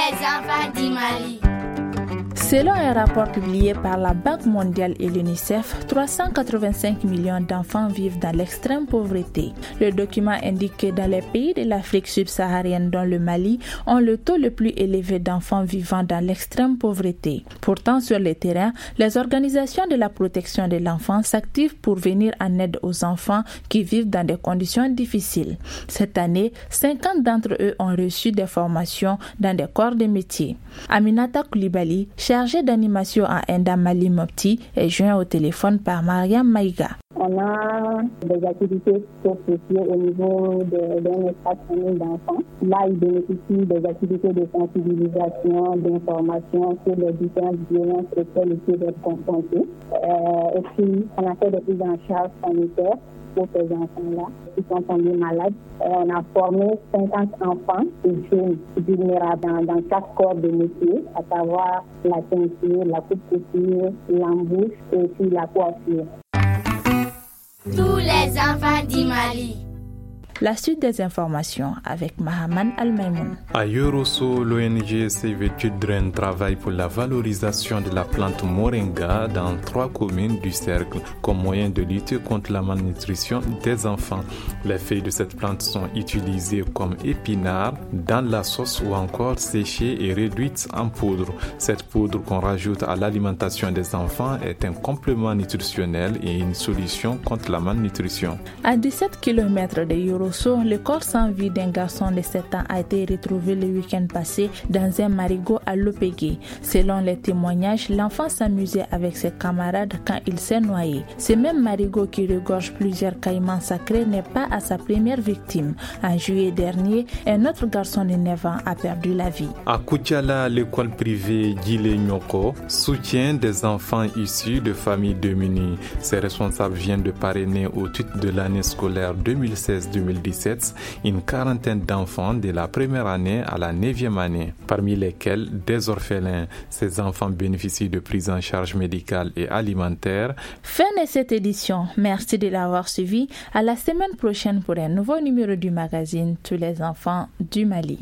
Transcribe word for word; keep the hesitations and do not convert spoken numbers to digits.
les enfants du Mali. Selon un rapport publié par la Banque mondiale et l'UNICEF, trois cent quatre-vingt-cinq millions d'enfants vivent dans l'extrême pauvreté. Le document indique que dans les pays de l'Afrique subsaharienne, dont le Mali, ont le taux le plus élevé d'enfants vivant dans l'extrême pauvreté. Pourtant, sur le terrain, les organisations de la protection de l'enfant s'activent pour venir en aide aux enfants qui vivent dans des conditions difficiles. Cette année, cinquante d'entre eux ont reçu des formations dans des corps de métier. Aminata Koulibaly, chargée d'animation à Enda Mali Mopti, est joint au téléphone par Mariam Maïga. On a des activités sociales au niveau d'un espace famille d'enfants. Là, ils bénéficient des activités de sensibilisation, d'information sur les différentes violences auxquelles ils peuvent être confrontés. Euh, et puis, on a fait des prises en charge sanitaires pour ces enfants-là qui sont tombés malades. Et on a formé cinquante enfants et jeunes vulnérables dans, dans quatre corps de métier, à savoir la teinture, la coupe-couture, l'embouche et puis la coiffure. Tous les enfants du Mali. La suite des informations avec Mahaman Al-Maimoun. À Yorosso, l'O N G Save Children travaille pour la valorisation de la plante moringa dans trois communes du cercle comme moyen de lutter contre la malnutrition des enfants. Les feuilles de cette plante sont utilisées comme épinards dans la sauce ou encore séchées et réduites en poudre. Cette poudre qu'on rajoute à l'alimentation des enfants est un complément nutritionnel et une solution contre la malnutrition. À dix-sept kilomètres de Yorosso, le corps sans vie d'un garçon de sept ans a été retrouvé le week-end passé dans un marigot à Lopégué. Selon les témoignages, l'enfant s'amusait avec ses camarades quand il s'est noyé. Ce même marigot qui regorge plusieurs caïmans sacrés n'est pas à sa première victime. En juillet dernier, un autre garçon de neuf ans a perdu la vie. À Koutiala, l'école privée Gile Nyoko soutient des enfants issus de familles démunies. Ses responsables viennent de parrainer au titre de l'année scolaire deux mille seize deux mille dix-sept une quarantaine d'enfants de la première année à la neuvième année, parmi lesquels des orphelins. Ces enfants bénéficient de prise en charge médicale et alimentaire. Fin de cette édition. Merci de l'avoir suivi. À la semaine prochaine pour un nouveau numéro du magazine Tous les enfants du Mali.